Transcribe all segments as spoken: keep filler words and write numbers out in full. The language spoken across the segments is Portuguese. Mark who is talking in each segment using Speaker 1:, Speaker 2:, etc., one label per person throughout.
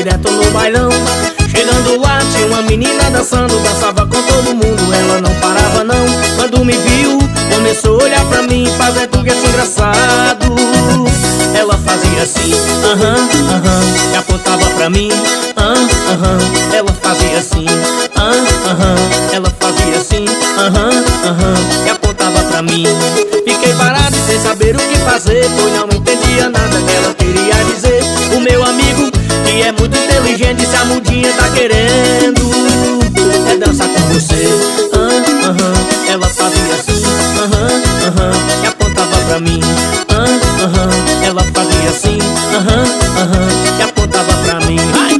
Speaker 1: direto no bailão. Chegando lá tinha uma menina dançando, dançava com todo mundo, ela não parava não. Quando me viu, começou a olhar pra mim, fazendo gesto engraçado. Ela fazia assim, aham, aham, e apontava pra mim, aham, aham. Ela fazia assim, aham, aham. Ela fazia assim, aham, aham, e apontava pra mim. Fiquei parado sem saber o que fazer, pois não entendia nada que ela queria dizer. O meu amigo, que é muito inteligente, se a mudinha tá querendo é dançar com você, aham, aham. Ela fazia assim, aham, aham, e apontava pra mim, aham, aham. Ela fazia assim, aham, aham, e apontava pra mim. Ai!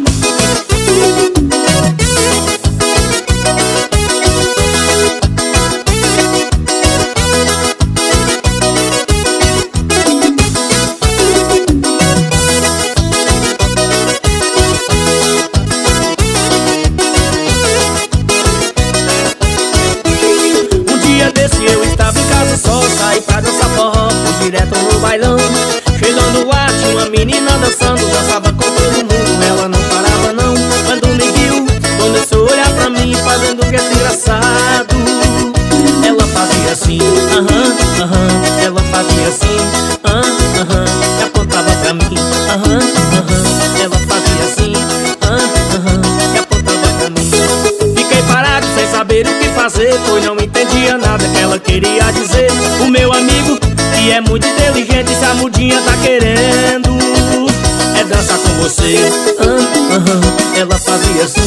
Speaker 1: Eu estava em casa só, saí pra dançar forró, fui direto no bailão. Chegando lá tinha uma menina dançando, dançava com todo mundo, ela não parava não. Quando me viu, começou a olhar pra mim, fazendo um gesto engraçado. Ela fazia assim, aham, aham. Ela fazia assim, aham, aham, e apontava pra mim, aham, aham. Ela fazia assim, aham, aham, e apontava pra mim. Fiquei parado sem saber o que fazer, pois não entendia nada que ela queria dizer. O meu amigo, que é muito inteligente, se a mudinha tá querendo é dançar com você, ah, ah, ah. Ela fazia assim,